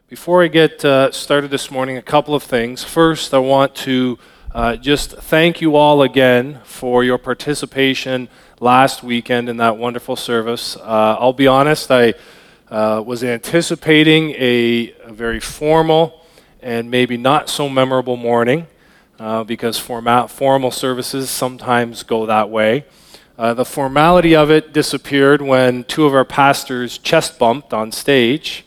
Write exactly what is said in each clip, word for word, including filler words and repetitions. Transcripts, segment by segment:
Before I get uh, started this morning, a couple of things. First, I want to uh, just thank you all again for your participation last weekend in that wonderful service. Uh, I'll be honest, I uh, was anticipating a, a very formal and maybe not so memorable morning uh, because formal, formal services sometimes go that way. Uh, the formality of it disappeared when two of our pastors chest bumped on stage.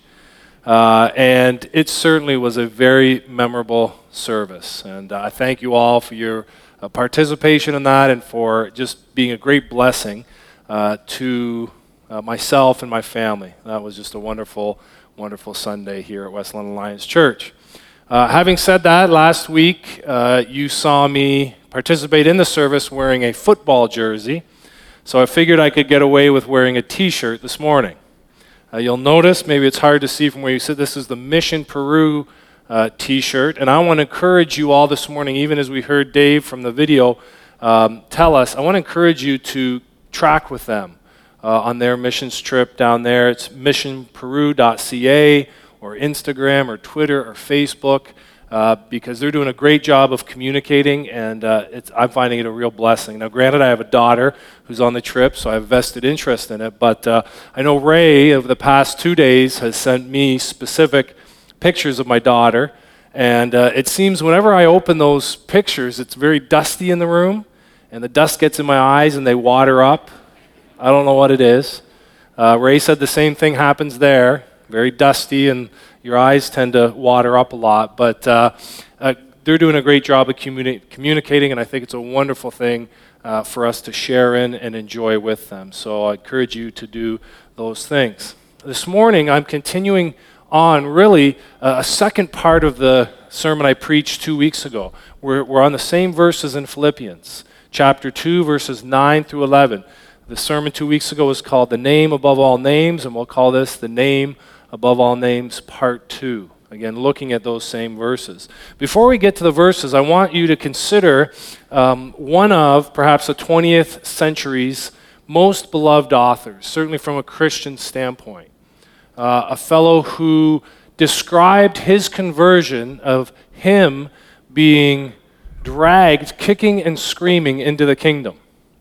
Uh, and it certainly was a very memorable service. And uh, I thank you all for your uh, participation in that and for just being a great blessing uh, to uh, myself and my family. That was just a wonderful, wonderful Sunday here at West London Alliance Church. Uh, having said that, last week uh, you saw me participate in the service wearing a football jersey. So I figured I could get away with wearing a t-shirt this morning. Uh, you'll notice, maybe it's hard to see from where you sit, this is the Mission Peru uh, t-shirt. And I want to encourage you all this morning, even as we heard Dave from the video um, tell us, I want to encourage you to track with them uh, on their missions trip down there. It's mission peru dot c a or Instagram or Twitter or Facebook uh, because they're doing a great job of communicating, and uh, it's, I'm finding it a real blessing. Now, granted, I have a daughter who's on the trip, so I have vested interest in it, but uh, I know Ray, over the past two days, has sent me specific pictures of my daughter, and uh, it seems whenever I open those pictures, it's very dusty in the room, and the dust gets in my eyes and they water up. I don't know what it is. Uh, Ray said the same thing happens there, very dusty, and your eyes tend to water up a lot, but uh, uh, they're doing a great job of communi- communicating, and I think it's a wonderful thing uh, for us to share in and enjoy with them. So I encourage you to do those things. This morning, I'm continuing on really uh, a second part of the sermon I preached two weeks ago. We're, we're on the same verses in Philippians, chapter two, verses nine through eleven. The sermon two weeks ago was called The Name Above All Names, and we'll call this The Name Above All Names, Part two. Again, looking at those same verses. Before we get to the verses, I want you to consider um, one of, perhaps, the twentieth century's most beloved authors, certainly from a Christian standpoint. Uh, a fellow who described his conversion of him being dragged, kicking and screaming, into the kingdom.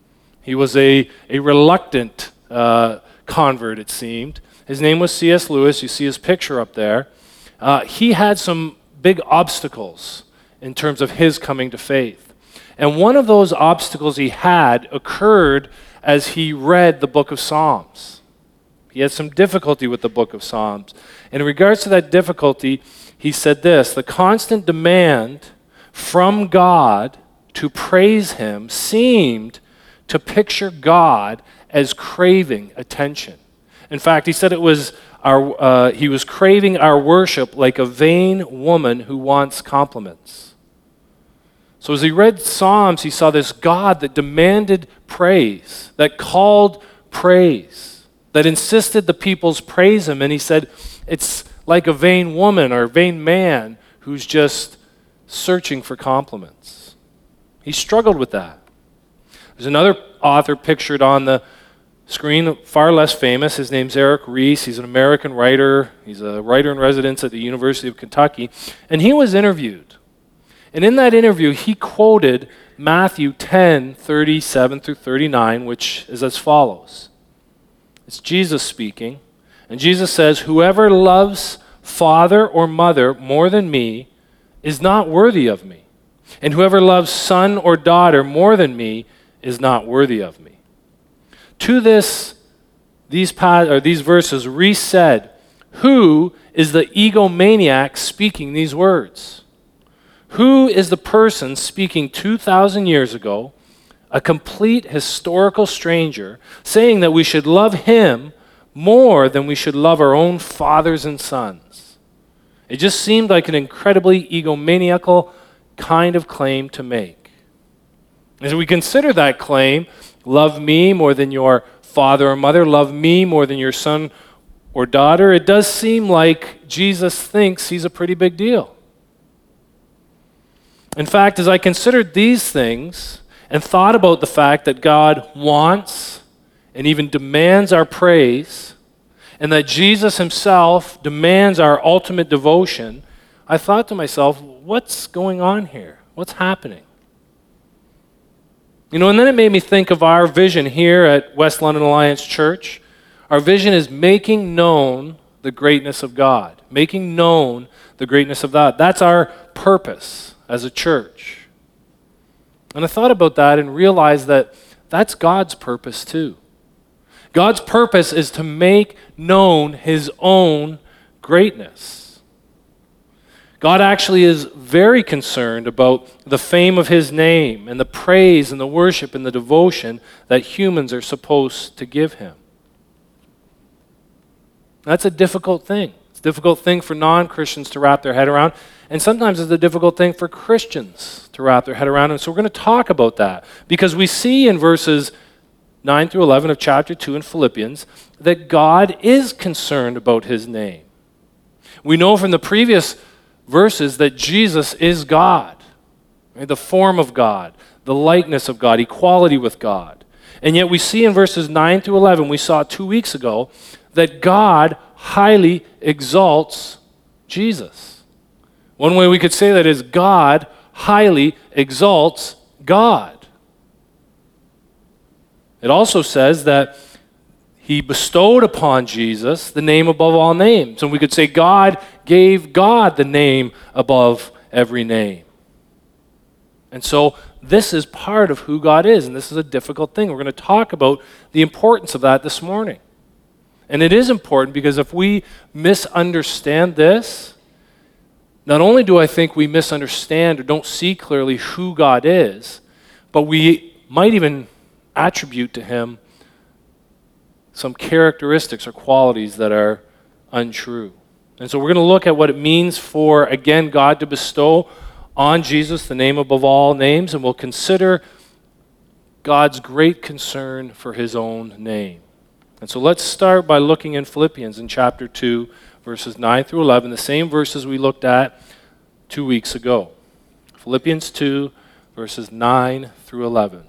He was a, a reluctant uh, convert, it seemed. His name was C S Lewis. You see his picture up there. Uh, he had some big obstacles in terms of his coming to faith. And one of those obstacles he had occurred as he read the book of Psalms. He had some difficulty with the book of Psalms. And in regards to that difficulty, he said this: the constant demand from God to praise him seemed to picture God as craving attention. In fact, he said it was our, uh, he was craving our worship like a vain woman who wants compliments. So as he read Psalms, he saw this God that demanded praise, that called praise, that insisted the peoples praise him. And he said, it's like a vain woman or a vain man who's just searching for compliments. He struggled with that. There's another author pictured on the screen, far less famous. His name's Eric Rees. He's an American writer. He's a writer in residence at the University of Kentucky. And he was interviewed. And in that interview, he quoted Matthew ten, thirty-seven through thirty-nine, which is as follows. It's Jesus speaking. And Jesus says, "Whoever loves father or mother more than me is not worthy of me. And whoever loves son or daughter more than me is not worthy of me." To this, these, or these verses, Rees said, who is the egomaniac speaking these words? Who is the person speaking two thousand years ago, a complete historical stranger, saying that we should love him more than we should love our own fathers and sons? It just seemed like an incredibly egomaniacal kind of claim to make. As we consider that claim, love me more than your father or mother, love me more than your son or daughter, it does seem like Jesus thinks he's a pretty big deal. In fact, as I considered these things and thought about the fact that God wants and even demands our praise, and that Jesus himself demands our ultimate devotion, I thought to myself, what's going on here? What's happening? You know, and then it made me think of our vision here at West London Alliance Church. Our vision is making known the greatness of God, making known the greatness of God. That's our purpose as a church. And I thought about that and realized that that's God's purpose too. God's purpose is to make known his own greatness. God actually is very concerned about the fame of his name and the praise and the worship and the devotion that humans are supposed to give him. That's a difficult thing. It's a difficult thing for non-Christians to wrap their head around, and sometimes it's a difficult thing for Christians to wrap their head around. And so we're going to talk about that because we see in verses nine through eleven of chapter two in Philippians that God is concerned about his name. We know from the previous verses that Jesus is God, right? The form of God, the likeness of God, equality with God. And yet we see in verses nine through eleven, we saw two weeks ago, that God highly exalts Jesus. One way we could say that is God highly exalts God. It also says that he bestowed upon Jesus the name above all names. And we could say God gave God the name above every name. And so this is part of who God is, and this is a difficult thing. We're going to talk about the importance of that this morning. And it is important because if we misunderstand this, not only do I think we misunderstand or don't see clearly who God is, but we might even attribute to him some characteristics or qualities that are untrue. And so we're going to look at what it means for, again, God to bestow on Jesus the name above all names, and we'll consider God's great concern for his own name. And so let's start by looking in Philippians in chapter two, verses nine through eleven, the same verses we looked at two weeks ago. Philippians two, verses nine through eleven.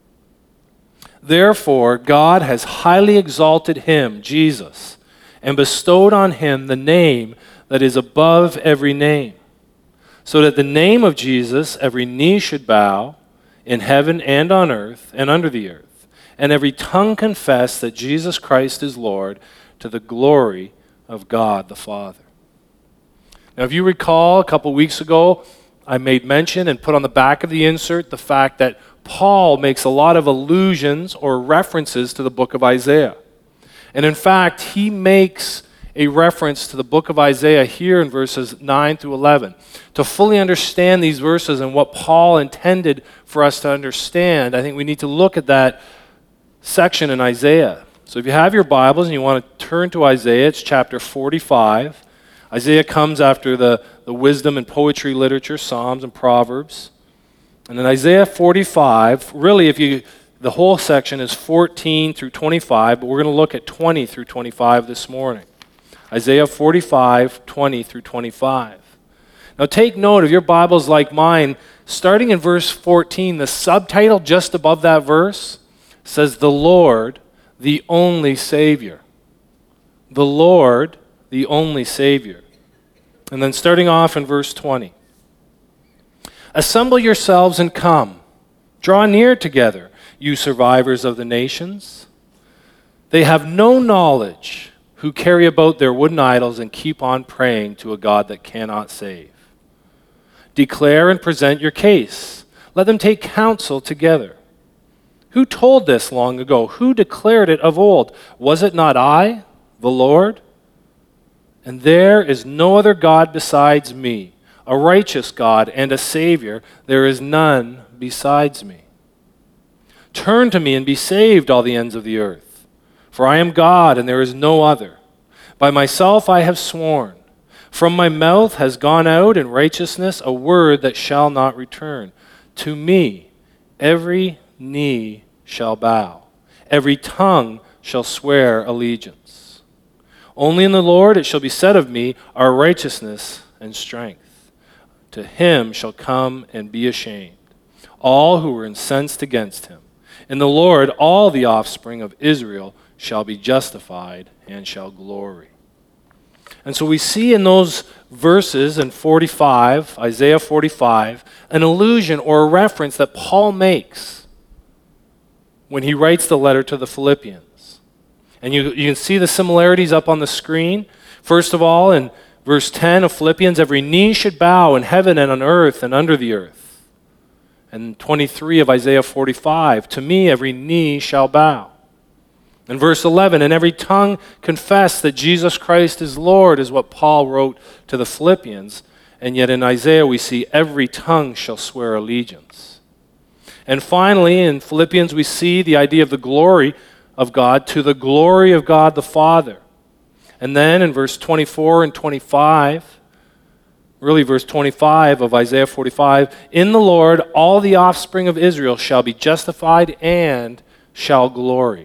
Therefore, God has highly exalted him, Jesus, and bestowed on him the name that is above every name, so that the name of Jesus every knee should bow in heaven and on earth and under the earth, and every tongue confess that Jesus Christ is Lord, to the glory of God the Father. Now, if you recall, a couple weeks ago, I made mention and put on the back of the insert the fact that Paul makes a lot of allusions or references to the book of Isaiah. And in fact, he makes a reference to the book of Isaiah here in verses nine through eleven. To fully understand these verses and what Paul intended for us to understand, I think we need to look at that section in Isaiah. So if you have your Bibles and you want to turn to Isaiah, it's chapter forty-five. Isaiah comes after the, the wisdom and poetry literature, Psalms and Proverbs. And in Isaiah forty-five, really if you, the whole section is fourteen through twenty-five, but we're going to look at twenty through twenty-five this morning. Isaiah forty-five, twenty through twenty-five. Now take note of your Bibles like mine, starting in verse fourteen, the subtitle just above that verse says, "The Lord, the only Savior." The Lord, the only Savior. And then starting off in verse twenty. "Assemble yourselves and come. Draw near together, you survivors of the nations. They have no knowledge who carry about their wooden idols and keep on praying to a God that cannot save. Declare and present your case. Let them take counsel together. Who told this long ago? Who declared it of old? Was it not I, the Lord? And there is no other God besides me, a righteous God and a Savior. There is none besides me. Turn to me and be saved, all the ends of the earth. For I am God and there is no other. By myself I have sworn. From my mouth has gone out in righteousness a word that shall not return. To me every knee shall bow. Every tongue shall swear allegiance. Only in the Lord it shall be said of me, our righteousness and strength. To him shall come and be ashamed all who were incensed against him. In the Lord all the offspring of Israel shall be justified and shall glory. And so we see in those verses in forty-five, Isaiah forty-five, an allusion or a reference that Paul makes when he writes the letter to the Philippians. And you, you can see the similarities up on the screen. First of all, in verse ten of Philippians, every knee should bow in heaven and on earth and under the earth. And twenty-three of Isaiah forty-five, to me every knee shall bow. In verse eleven, and every tongue confess that Jesus Christ is Lord, is what Paul wrote to the Philippians. And yet in Isaiah we see every tongue shall swear allegiance. And finally, in Philippians we see the idea of the glory of God, to the glory of God the Father. And then in verse twenty-four and twenty-five, really verse twenty-five of Isaiah forty-five, in the Lord all the offspring of Israel shall be justified and shall glory.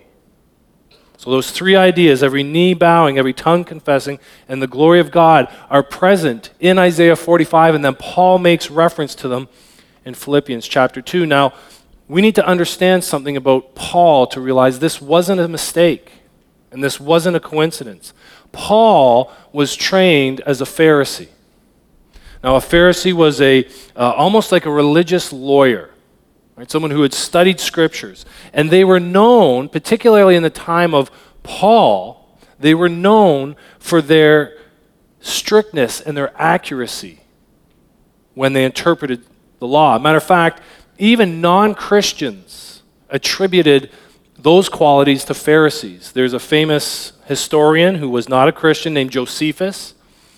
So those three ideas, every knee bowing, every tongue confessing, and the glory of God, are present in Isaiah forty-five, and then Paul makes reference to them in Philippians chapter two. Now, we need to understand something about Paul to realize this wasn't a mistake, and this wasn't a coincidence. Paul was trained as a Pharisee. Now, a Pharisee was a uh, almost like a religious lawyer. Right, someone who had studied scriptures. And they were known, particularly in the time of Paul, they were known for their strictness and their accuracy when they interpreted the law. Matter of fact, even non-Christians attributed those qualities to Pharisees. There's a famous historian who was not a Christian named Josephus.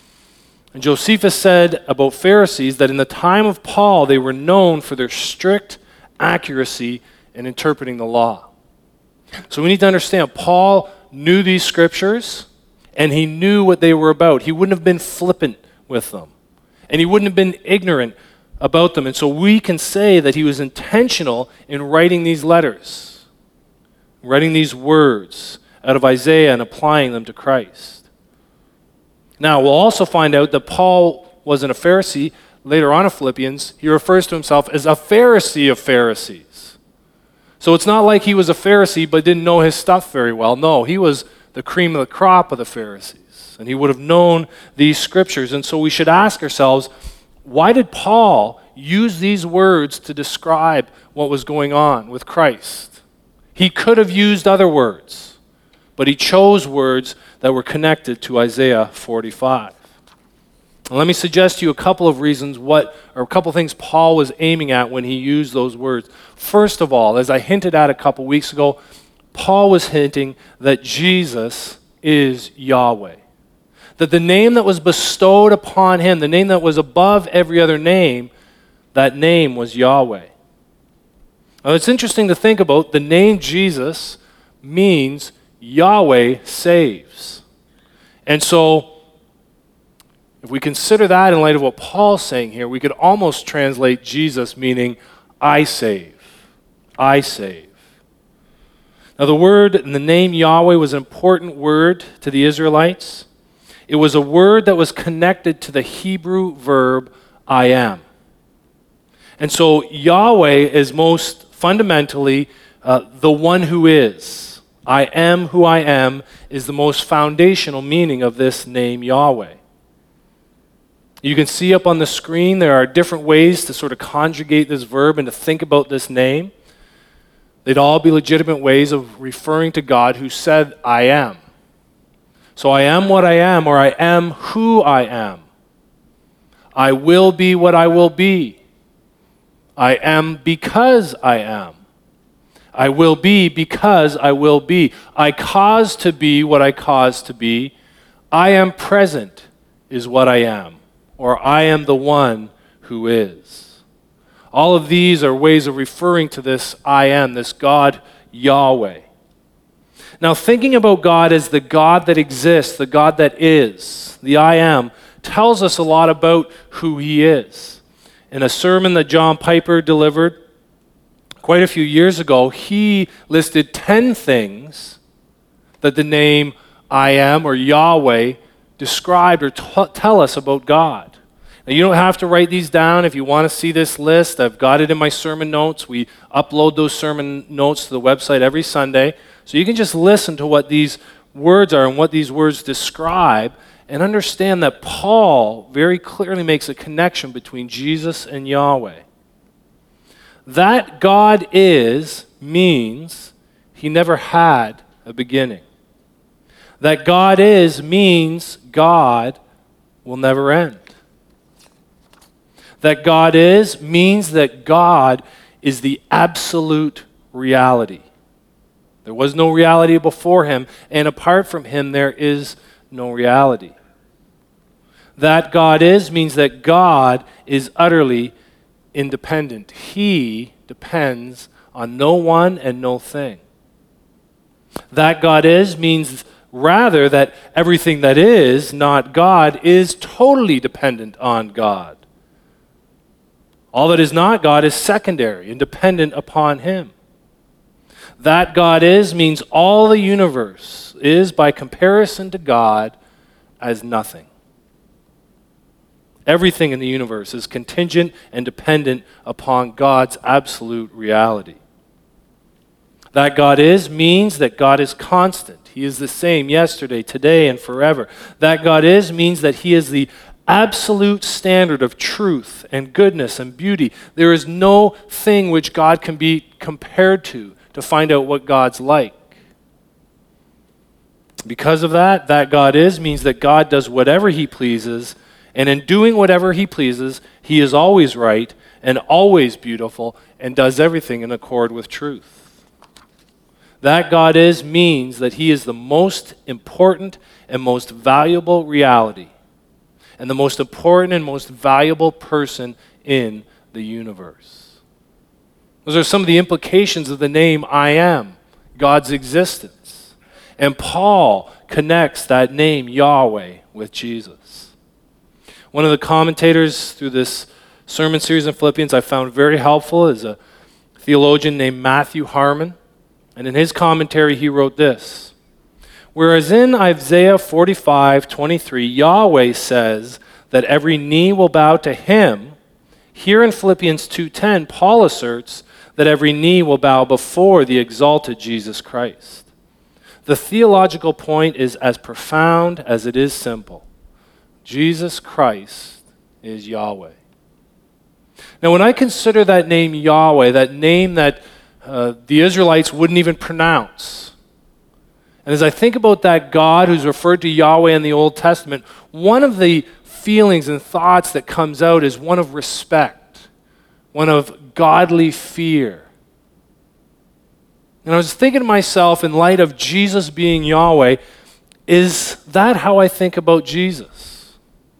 And Josephus said about Pharisees that in the time of Paul, they were known for their strict accuracy in interpreting the law. So we need to understand, Paul knew these scriptures, and he knew what they were about. He wouldn't have been flippant with them, and he wouldn't have been ignorant about them. And so we can say that he was intentional in writing these letters, writing these words out of Isaiah and applying them to Christ. Now, we'll also find out that Paul wasn't a Pharisee. Later on in Philippians, he refers to himself as a Pharisee of Pharisees. So it's not like he was a Pharisee but didn't know his stuff very well. No, he was the cream of the crop of the Pharisees, and he would have known these scriptures. And so we should ask ourselves, why did Paul use these words to describe what was going on with Christ? He could have used other words, but he chose words that were connected to Isaiah forty-five. Let me suggest to you a couple of reasons what, or a couple of things Paul was aiming at when he used those words. First of all, as I hinted at a couple weeks ago, Paul was hinting that Jesus is Yahweh. That the name that was bestowed upon him, the name that was above every other name, that name was Yahweh. Now it's interesting to think about, the name Jesus means Yahweh saves. And so, if we consider that in light of what Paul's saying here, we could almost translate Jesus meaning, I save. I save. Now the word and the name Yahweh was an important word to the Israelites. It was a word that was connected to the Hebrew verb, I am. And so Yahweh is most fundamentally uh, the one who is. I am who I am is the most foundational meaning of this name Yahweh. You can see up on the screen there are different ways to sort of conjugate this verb and to think about this name. They'd all be legitimate ways of referring to God who said, I am. So I am what I am, or I am who I am. I will be what I will be. I am because I am. I will be because I will be. I cause to be what I cause to be. I am present is what I am. Or I am the one who is. All of these are ways of referring to this I am, this God Yahweh. Now, thinking about God as the God that exists, the God that is, the I am, tells us a lot about who he is. In a sermon that John Piper delivered quite a few years ago, he listed ten things that the name I am or Yahweh described or t- tell us about God. Now, you don't have to write these down. If you want to see this list, I've got it in my sermon notes. We upload those sermon notes to the website every Sunday. So you can just listen to what these words are and what these words describe and understand that Paul very clearly makes a connection between Jesus and Yahweh. That God is means he never had a beginning. That God is means God will never end. That God is means that God is the absolute reality. There was no reality before him, and apart from him, there is no reality. That God is means that God is utterly independent. He depends on no one and no thing. That God is means rather that everything that is not God is totally dependent on God. All that is not God is secondary and dependent upon him. That God is means all the universe is, by comparison to God, as nothing. Everything in the universe is contingent and dependent upon God's absolute reality. That God is means that God is constant. He is the same yesterday, today, and forever. That God is means that he is the absolute standard of truth and goodness and beauty. There is no thing which God can be compared to to find out what God's like. Because of that, that God is means that God does whatever he pleases, and in doing whatever he pleases, he is always right and always beautiful and does everything in accord with truth. That God is means that he is the most important and most valuable reality and the most important and most valuable person in the universe. Those are some of the implications of the name I Am, God's existence. And Paul connects that name Yahweh with Jesus. One of the commentators through this sermon series in Philippians I found very helpful is a theologian named Matthew Harmon. And in his commentary, he wrote this: whereas in Isaiah forty-five twenty-three, Yahweh says that every knee will bow to him, here in Philippians two ten, Paul asserts that every knee will bow before the exalted Jesus Christ. The theological point is as profound as it is simple. Jesus Christ is Yahweh. Now, when I consider that name Yahweh, that name that uh, the Israelites wouldn't even pronounce, and as I think about that God who's referred to Yahweh in the Old Testament, one of the feelings and thoughts that comes out is one of respect, one of godly fear. And I was thinking to myself, in light of Jesus being Yahweh, is that how I think about Jesus?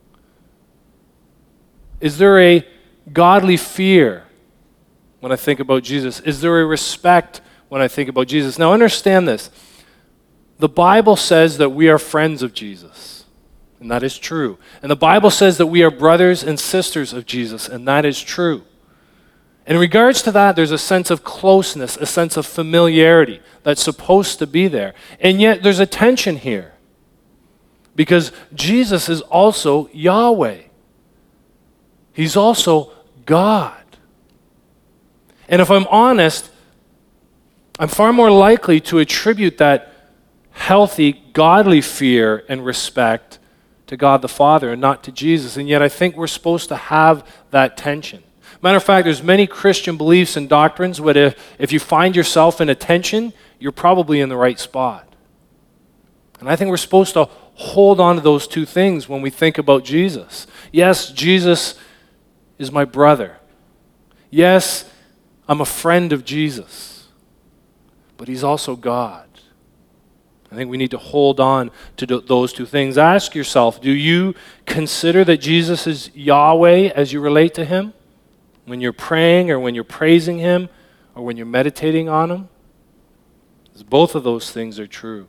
Is there a godly fear when I think about Jesus? Is there a respect when I think about Jesus? Now understand this. The Bible says that we are friends of Jesus, and that is true. And the Bible says that we are brothers and sisters of Jesus, and that is true. In regards to that, there's a sense of closeness, a sense of familiarity that's supposed to be there. And yet there's a tension here, because Jesus is also Yahweh. He's also God. And if I'm honest, I'm far more likely to attribute that healthy, godly fear and respect to God the Father and not to Jesus. And yet I think we're supposed to have that tension. Matter of fact, there's many Christian beliefs and doctrines where if, if you find yourself in a tension, you're probably in the right spot. And I think we're supposed to hold on to those two things when we think about Jesus. Yes, Jesus is my brother. Yes, I'm a friend of Jesus. But he's also God. I think we need to hold on to do those two things. Ask yourself, do you consider that Jesus is Yahweh as you relate to him? When you're praying or when you're praising him or when you're meditating on him? Because both of those things are true.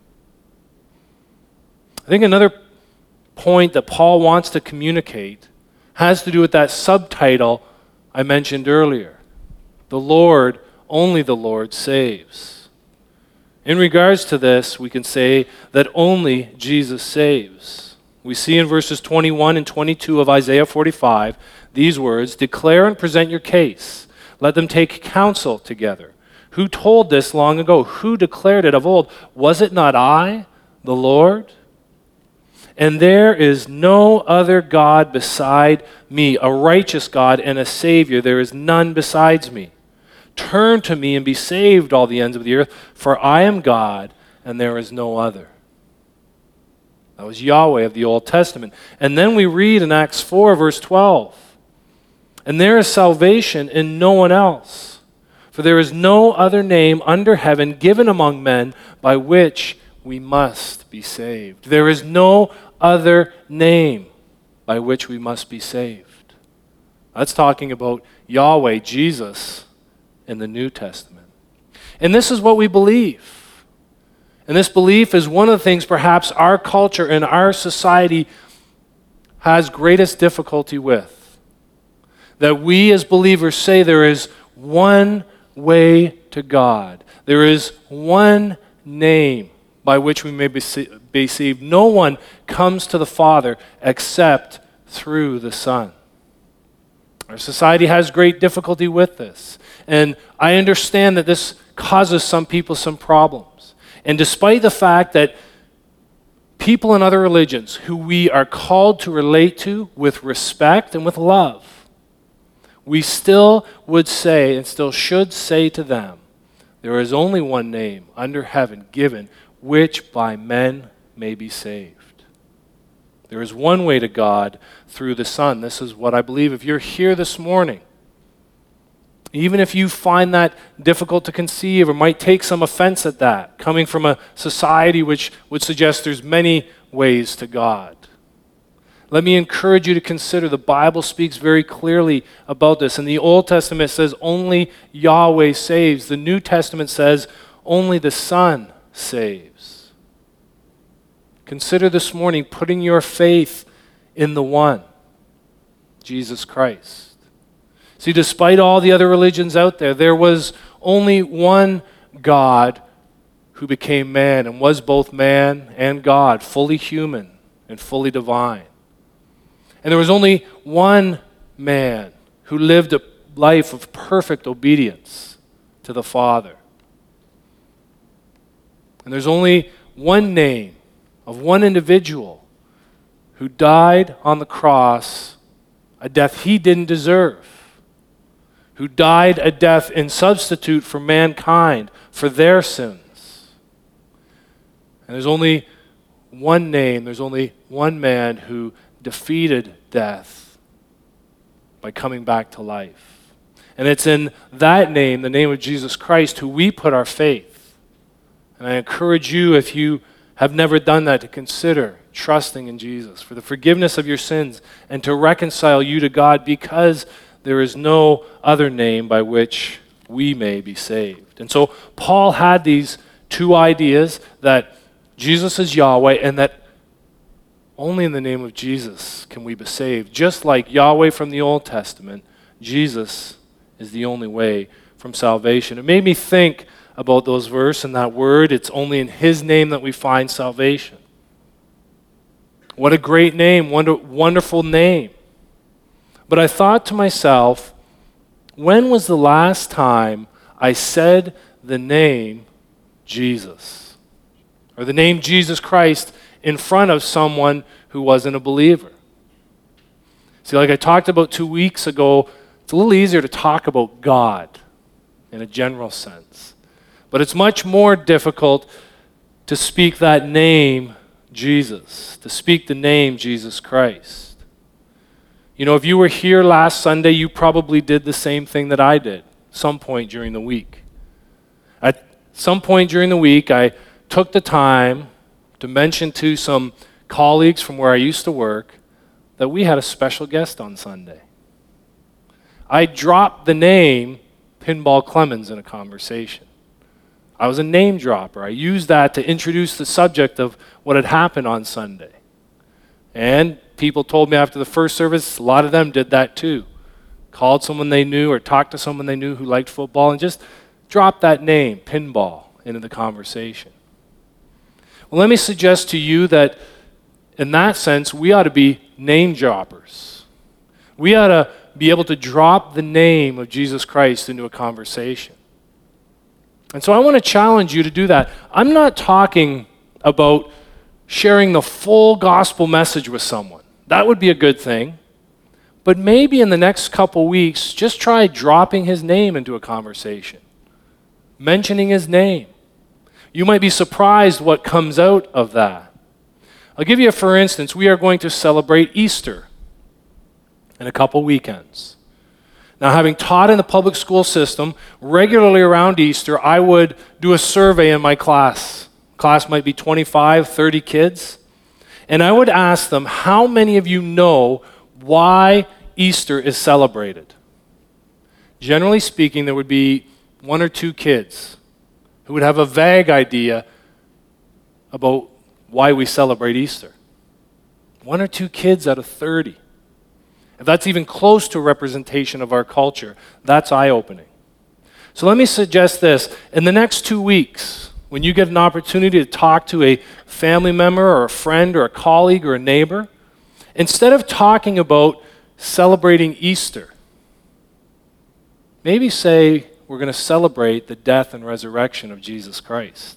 I think another point that Paul wants to communicate has to do with that subtitle I mentioned earlier. The Lord, only the Lord saves. In regards to this, we can say that only Jesus saves. We see in verses twenty-one and twenty-two of Isaiah forty-five these words, "Declare and present your case. Let them take counsel together. Who told this long ago? Who declared it of old? Was it not I, the Lord? And there is no other God beside me, a righteous God and a Savior. There is none besides me. Turn to me and be saved, all the ends of the earth, for I am God and there is no other." That was Yahweh of the Old Testament. And then we read in Acts four, verse twelve, "And there is salvation in no one else, for there is no other name under heaven given among men by which we must be saved." There is no other name by which we must be saved. That's talking about Yahweh, Jesus, in the New Testament. And this is what we believe. And this belief is one of the things perhaps our culture and our society has greatest difficulty with. That we as believers say there is one way to God. There is one name by which we may be saved. No one comes to the Father except through the Son. Our society has great difficulty with this. And I understand that this causes some people some problems. And despite the fact that people in other religions who we are called to relate to with respect and with love, we still would say and still should say to them, there is only one name under heaven given which by men may be saved. There is one way to God through the Son. This is what I believe. If you're here this morning, even if you find that difficult to conceive or might take some offense at that, coming from a society which would suggest there's many ways to God, let me encourage you to consider the Bible speaks very clearly about this. In the Old Testament it says only Yahweh saves. The New Testament says only the Son saves. Consider this morning putting your faith in the one, Jesus Christ. See, despite all the other religions out there, there was only one God who became man and was both man and God, fully human and fully divine. And there was only one man who lived a life of perfect obedience to the Father. And there's only one name of one individual who died on the cross a death he didn't deserve, who died a death in substitute for mankind, for their sins. And there's only one name, there's only one man who defeated death by coming back to life. And it's in that name, the name of Jesus Christ, who we put our faith. And I encourage you, if you have never done that, to consider trusting in Jesus for the forgiveness of your sins and to reconcile you to God, because there is no other name by which we may be saved. And so Paul had these two ideas, that Jesus is Yahweh and that only in the name of Jesus can we be saved. Just like Yahweh from the Old Testament, Jesus is the only way from salvation. It made me think about those verses and that word. It's only in His name that we find salvation. What a great name, wonder, wonderful name. But I thought to myself, when was the last time I said the name Jesus? Or the name Jesus Christ in front of someone who wasn't a believer? See, like I talked about two weeks ago, it's a little easier to talk about God in a general sense. But it's much more difficult to speak that name Jesus, to speak the name Jesus Christ. You know, if you were here last Sunday, you probably did the same thing that I did some point during the week. At some point during the week, I took the time to mention to some colleagues from where I used to work that we had a special guest on Sunday. I dropped the name Pinball Clemens in a conversation. I was a name dropper. I used that to introduce the subject of what had happened on Sunday. And people told me after the first service, a lot of them did that too. Called someone they knew or talked to someone they knew who liked football and just dropped that name, pinball, into the conversation. Well, let me suggest to you that in that sense, we ought to be name droppers. We ought to be able to drop the name of Jesus Christ into a conversation. And so I want to challenge you to do that. I'm not talking about sharing the full gospel message with someone. That would be a good thing. But maybe in the next couple weeks, just try dropping his name into a conversation, mentioning his name. You might be surprised what comes out of that. I'll give you a for instance. We are going to celebrate Easter in a couple weekends. Now, having taught in the public school system, regularly around Easter, I would do a survey in my class. Class might be twenty-five, thirty kids. And I would ask them, how many of you know why Easter is celebrated? Generally speaking, there would be one or two kids who would have a vague idea about why we celebrate Easter. One or two kids out of thirty. If that's even close to a representation of our culture, that's eye-opening. So let me suggest this. In the next two weeks, when you get an opportunity to talk to a family member or a friend or a colleague or a neighbor, instead of talking about celebrating Easter, maybe say we're going to celebrate the death and resurrection of Jesus Christ.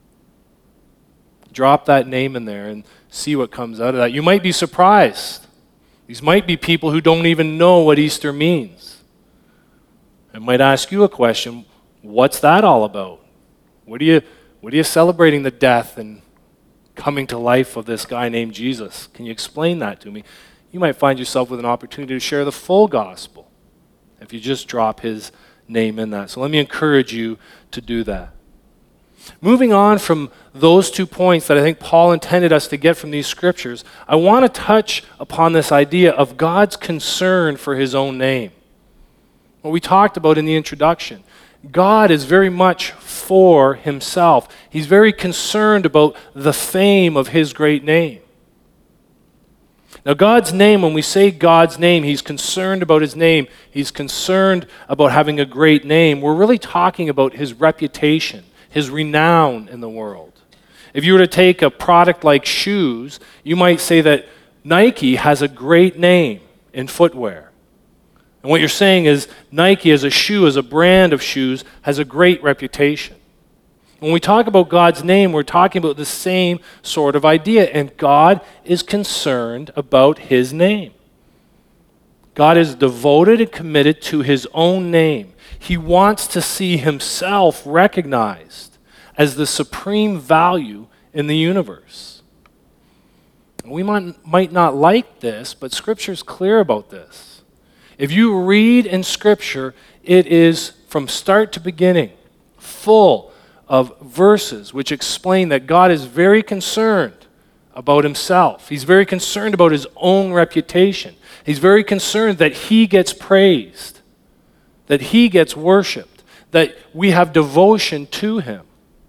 Drop that name in there and see what comes out of that. You might be surprised. These might be people who don't even know what Easter means. I might ask you a question, what's that all about? What are you, what are you celebrating the death and coming to life of this guy named Jesus? Can you explain that to me? You might find yourself with an opportunity to share the full gospel if you just drop his name in that. So let me encourage you to do that. Moving on from those two points that I think Paul intended us to get from these scriptures, I want to touch upon this idea of God's concern for his own name. What we talked about in the introduction. God is very much for himself. He's very concerned about the fame of his great name. Now, God's name, when we say God's name, he's concerned about his name. He's concerned about having a great name. We're really talking about his reputation, his renown in the world. If you were to take a product like shoes, you might say that Nike has a great name in footwear. And what you're saying is Nike as a shoe, as a brand of shoes, has a great reputation. When we talk about God's name, we're talking about the same sort of idea, and God is concerned about his name. God is devoted and committed to his own name. He wants to see himself recognized as the supreme value in the universe. We might, might not like this, but Scripture's clear about this. If you read in Scripture, it is from start to beginning, full of verses which explain that God is very concerned about himself. He's very concerned about his own reputation. He's very concerned that he gets praised, that he gets worshiped, that we have devotion to him.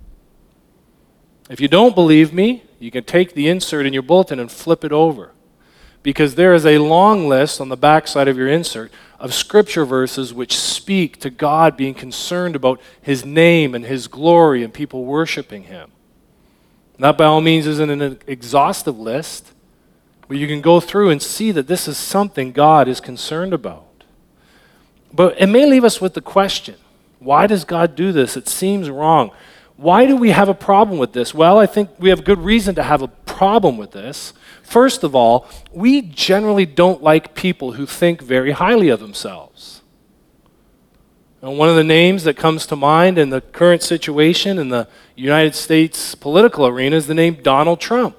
If you don't believe me, you can take the insert in your bulletin and flip it over, because there is a long list on the back side of your insert of scripture verses which speak to God being concerned about his name and his glory and people worshiping him. That by all means isn't an exhaustive list, but you can go through and see that this is something God is concerned about. But it may leave us with the question, why does God do this? It seems wrong. Why do we have a problem with this? Well, I think we have good reason to have a problem with this. First of all, we generally don't like people who think very highly of themselves. And one of the names that comes to mind in the current situation in the United States political arena is the name Donald Trump.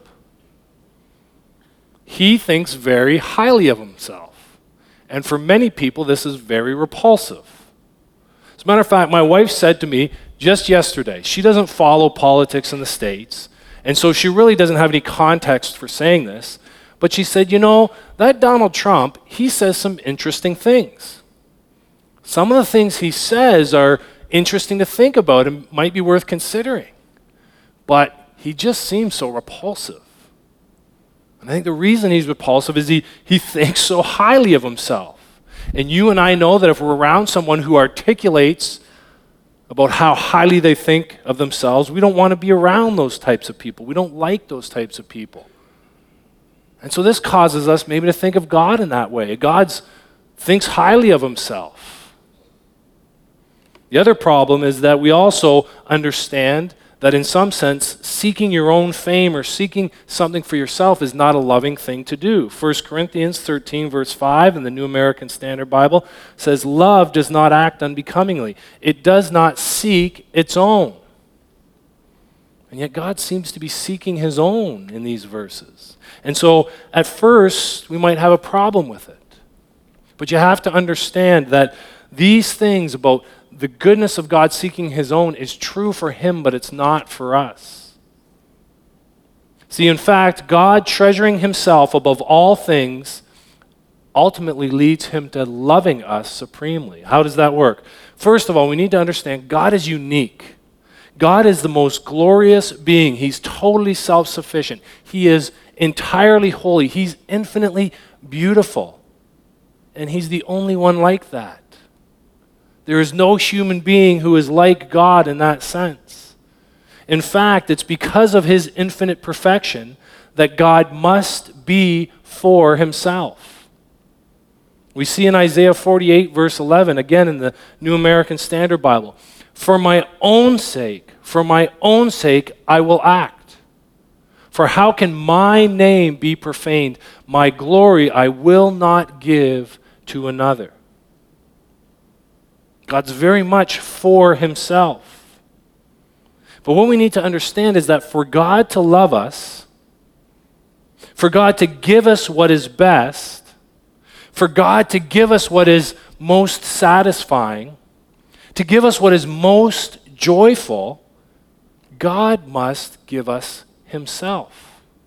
He thinks very highly of himself. And for many people, this is very repulsive. As a matter of fact, my wife said to me just yesterday, she doesn't follow politics in the States, and so she really doesn't have any context for saying this, but she said, you know, that Donald Trump, he says some interesting things. Some of the things he says are interesting to think about and might be worth considering, but he just seems so repulsive. And I think the reason he's repulsive is he, he thinks so highly of himself. And you and I know that if we're around someone who articulates about how highly they think of themselves, we don't want to be around those types of people. We don't like those types of people. And so this causes us maybe to think of God in that way. God thinks highly of himself. The other problem is that we also understand that in some sense, seeking your own fame or seeking something for yourself is not a loving thing to do. First Corinthians thirteen, verse five in the New American Standard Bible says, love does not act unbecomingly. It does not seek its own. And yet God seems to be seeking his own in these verses. And so at first, we might have a problem with it. But you have to understand that these things about the goodness of God seeking his own is true for him, but it's not for us. See, in fact, God treasuring himself above all things ultimately leads him to loving us supremely. How does that work? First of all, we need to understand God is unique. God is the most glorious being. He's totally self-sufficient. He is entirely holy. He's infinitely beautiful. And he's the only one like that. There is no human being who is like God in that sense. In fact, it's because of his infinite perfection that God must be for himself. We see in Isaiah forty-eight, verse eleven, again in the New American Standard Bible, for my own sake, for my own sake, I will act. For how can my name be profaned? My glory I will not give to another. God's very much for himself. But what we need to understand is that for God to love us, for God to give us what is best, for God to give us what is most satisfying, to give us what is most joyful, God must give us himself.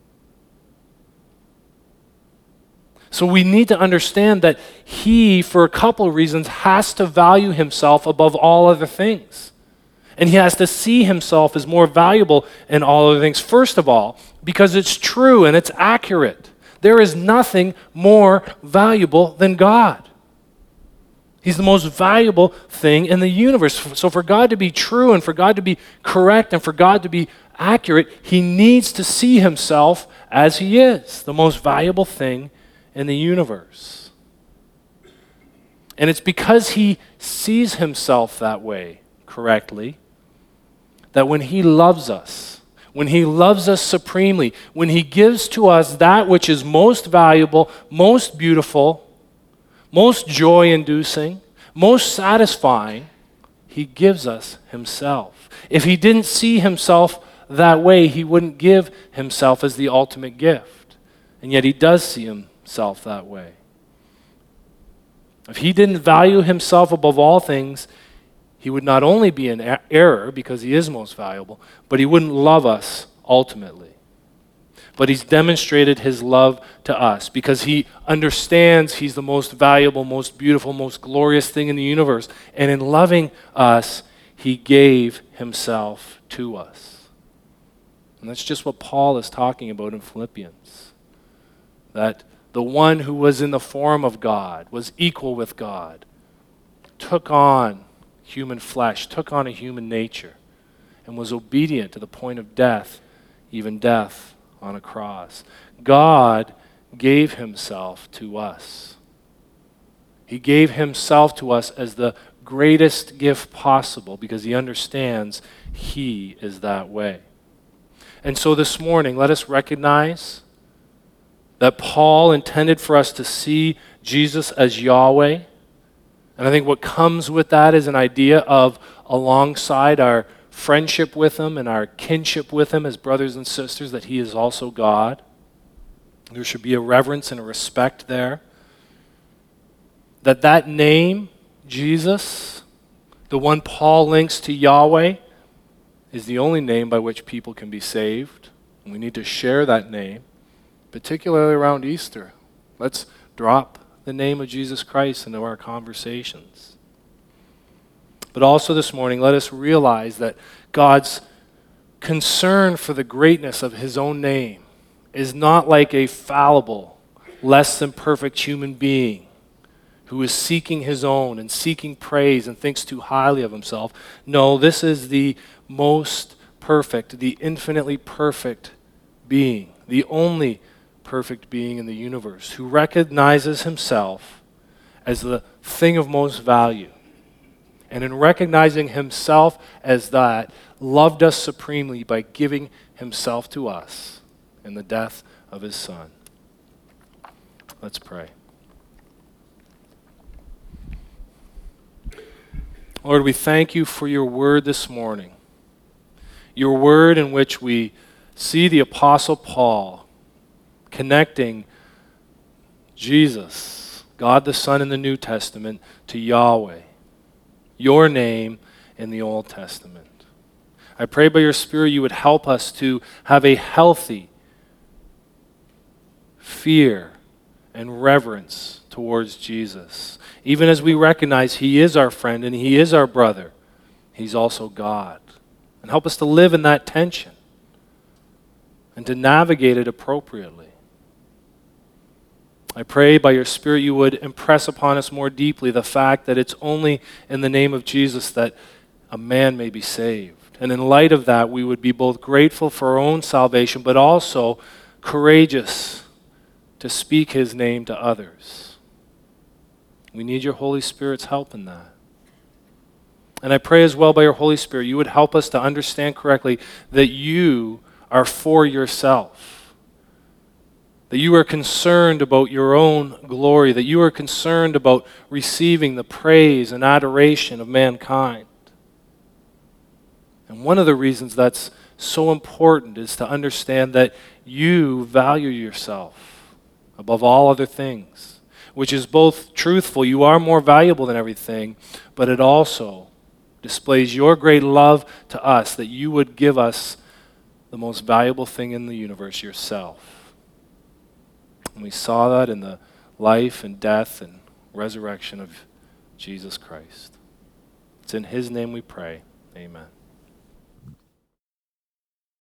So we need to understand that he, for a couple of reasons, has to value himself above all other things. And he has to see himself as more valuable in all other things. First of all, because it's true and it's accurate. There is nothing more valuable than God. He's the most valuable thing in the universe. So for God to be true and for God to be correct and for God to be accurate, he needs to see himself as he is, the most valuable thing in the universe. And it's because he sees himself that way correctly that when he loves us, when he loves us supremely, when he gives to us that which is most valuable, most beautiful, most joy-inducing, most satisfying, he gives us himself. If he didn't see himself that way, he wouldn't give himself as the ultimate gift. And yet he does see himself that way. If he didn't value himself above all things, he would not only be in er- error because he is most valuable, but he wouldn't love us ultimately. But he's demonstrated his love to us because he understands he's the most valuable, most beautiful, most glorious thing in the universe. And in loving us, he gave himself to us. And that's just what Paul is talking about in Philippians. That the one who was in the form of God, was equal with God, took on human flesh, took on a human nature, and was obedient to the point of death, even death on a cross. God gave himself to us. He gave himself to us as the greatest gift possible because he understands he is that way. And so this morning, let us recognize that Paul intended for us to see Jesus as Yahweh. And I think what comes with that is an idea of alongside our friendship with him and our kinship with him as brothers and sisters, that he is also God. There should be a reverence and a respect there. That that name, Jesus, the one Paul links to Yahweh, is the only name by which people can be saved. And we need to share that name, particularly around Easter. Let's drop the name of Jesus Christ into our conversations. But also this morning, let us realize that God's concern for the greatness of his own name is not like a fallible, less than perfect human being who is seeking his own and seeking praise and thinks too highly of himself. No, this is the most perfect, the infinitely perfect being, the only perfect being in the universe, who recognizes himself as the thing of most value. And in recognizing himself as that, loved us supremely by giving himself to us in the death of his Son. Let's pray. Lord, we thank you for your word this morning. Your word in which we see the Apostle Paul connecting Jesus, God the Son in the New Testament, to Yahweh, your name in the Old Testament. I pray by your Spirit you would help us to have a healthy fear and reverence towards Jesus. Even as we recognize he is our friend and he is our brother, he's also God. And help us to live in that tension and to navigate it appropriately. I pray by your Spirit you would impress upon us more deeply the fact that it's only in the name of Jesus that a man may be saved. And in light of that, we would be both grateful for our own salvation, but also courageous to speak his name to others. We need your Holy Spirit's help in that. And I pray as well by your Holy Spirit, you would help us to understand correctly that you are for yourself. That you are concerned about your own glory, that you are concerned about receiving the praise and adoration of mankind. And one of the reasons that's so important is to understand that you value yourself above all other things, which is both truthful, you are more valuable than everything, but it also displays your great love to us, that you would give us the most valuable thing in the universe, yourself. And we saw that in the life and death and resurrection of Jesus Christ. It's in his name we pray. Amen.